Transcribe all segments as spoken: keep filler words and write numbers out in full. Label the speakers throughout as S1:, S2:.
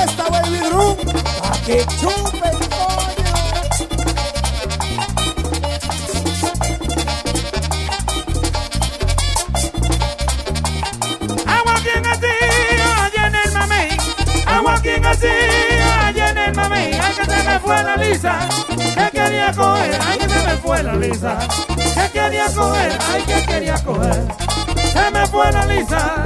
S1: fiesta, Baby Drew. Pa' que chupen, coño.
S2: Agua quien así, allá en el mamey. Agua quien así, allá en el mamey. Ay, que se me fue la lisa, que quería coger. Ay, que se me fue la lisa, que quería coger. Ay, que quería coger. Se me fue la lisa.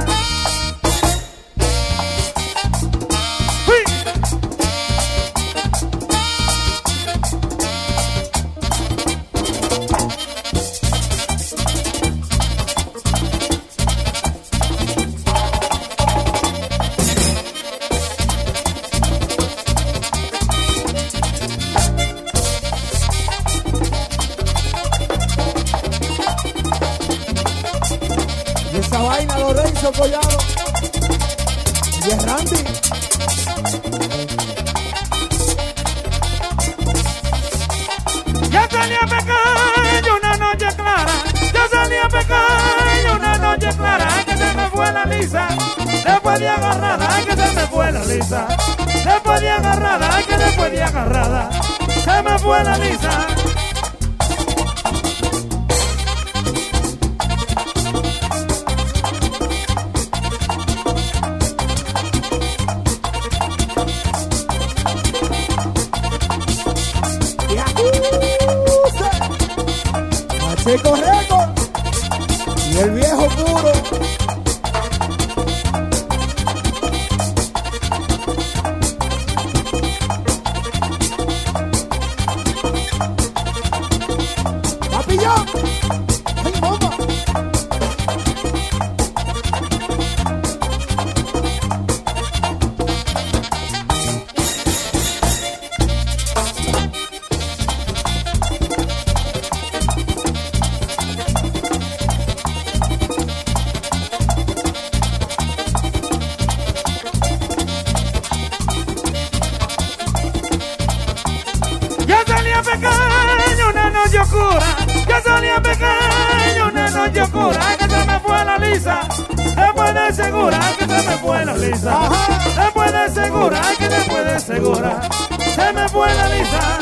S1: Esa vaina Lorenzo Collado y es Randy.
S2: Ya salí a pecar una noche clara. Ya salí a pecar una noche clara. Ay, que se me fue la lisa, después de agarrada. Ay, que se me fue la lisa, después de agarrada. Ay, que después de agarrada se me fue la lisa.
S1: Chico Record y el viejo puro. Papillón, ay mamá.
S2: Pequeño, una noche oscura, yo salía pequeño, una noche oscura, ay, que se me fue la lisa, después de segura, ay, que se me fue la lisa, después de segura, ay, que después de segura, se me fue la lisa.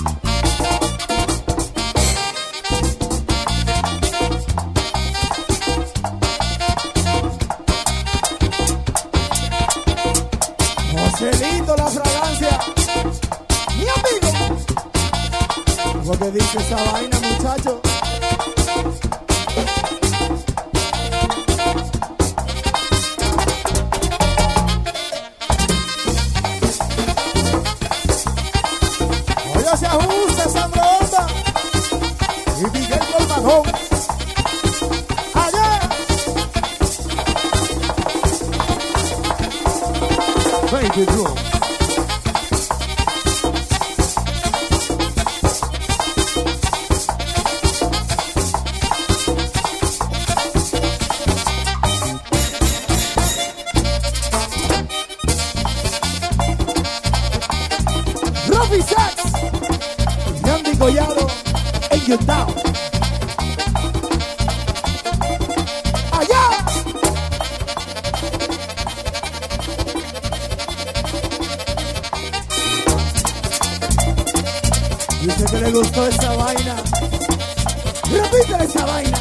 S1: Joselito, la fragancia, mi amigo. Lo que dice esa vaina, muchacho. Oye, se ajusta Sandro Onda y Miguel Colmadón. Allá. Baby Drew. Robbie Sachs, Randy Collado, Angel Down. Allá. Dice que le gustó esa vaina. Repítele esa vaina.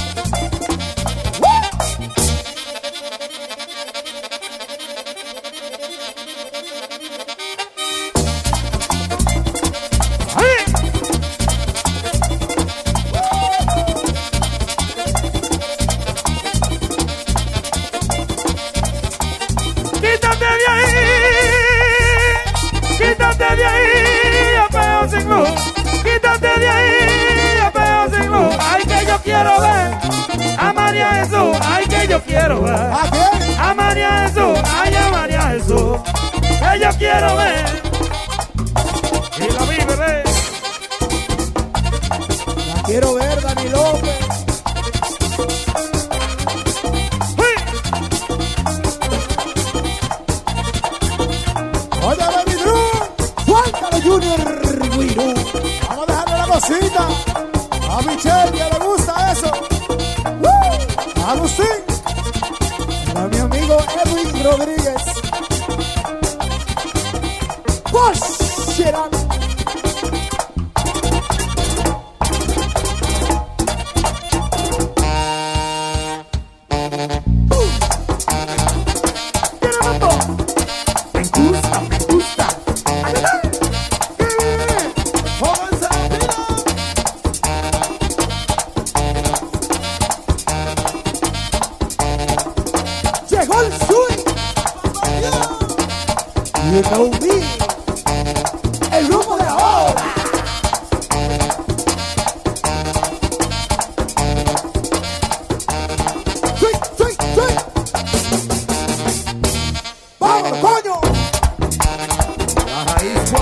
S2: Quítate de ahí, quítate de ahí, apeo sin luz. Quítate de ahí, apeo sin luz. Ay, que yo quiero ver a María Jesús. Ay, que yo quiero ver
S1: ¿A qué?
S2: a María Jesús. Ay, a María Jesús, que yo quiero ver. Y la vi, bebé.
S1: La quiero ver, Dani López. Oye, Baby Drew, suéltalo, Junior Guirú. Vamos a dejarle la cosita. A Michelle ya le gusta eso. ¡Woo! Agustín. Para mi amigo Edwin Rodríguez. quieran.
S2: Me gusta, me gusta.
S1: Pónganse la pila. Llegó el swing. You know me. El grupo de ahora. Swing, swing, swing. ¡Vámonos, coño!
S2: Baja ahí,